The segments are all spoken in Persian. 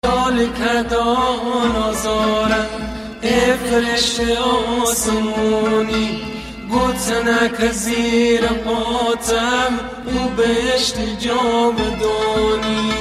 کدان آزارم ای فرشته آسمونی گوتنک زیر پاتم او بهشت جاودانی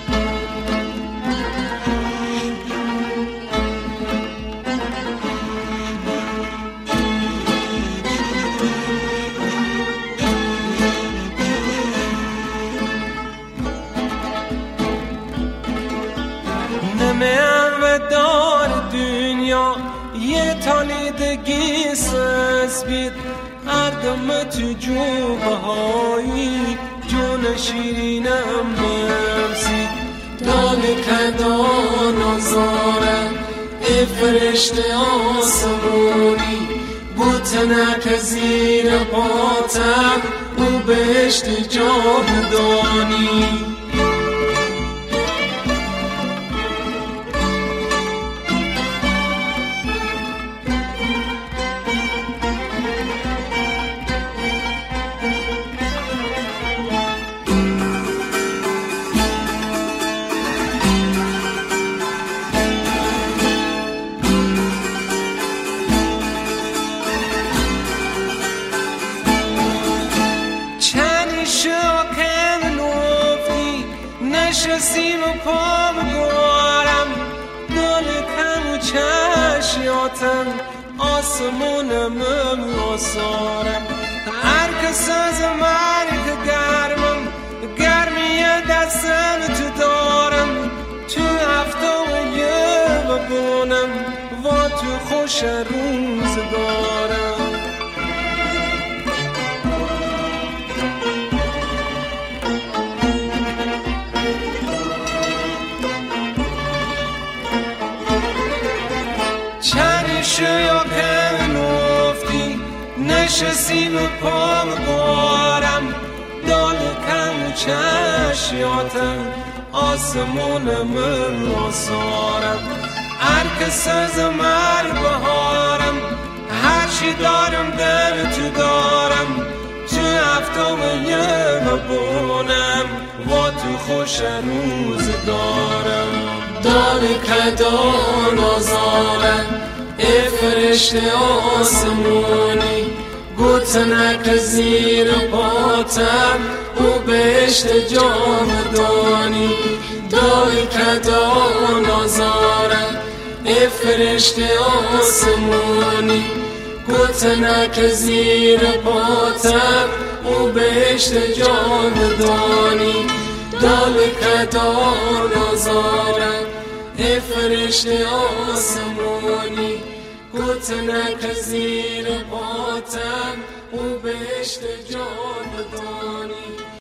دار dünya یه تالیدگی سز بید اردم تو جوبه هایی جون شیرینم بمسید دال کدان آزارم ای فرشته آسمونی بوتنک زیر پاتم او بهشت جاودانی نشستیم و پا بگوارم دل کم و چشیاتم آسمونم آسارم هر کس از من که گرمم گرمی دستم تو دارم تو هفته و یه ببونم و تو خوش روز دارم یا که نفتی نشستیم و پا بگوارم دال کم و چشیاتم آسمونم آسارم هر کس از من بهارم هرچی دارم دل تو دارم تو هفته و یه ببونم و تو خوش روز دارم دال کدان آزارم ای فرشته آسمونی گوتنک زیر پاتم او بهشت جاودانی دای کدان آزارم ای فرشته آسمونی گوتنک زیر پاتم او بهشت جاودانی دای کدان آزارم ای فرشته آسمانی گوتنک زیر پاتم او بهشت جاودانی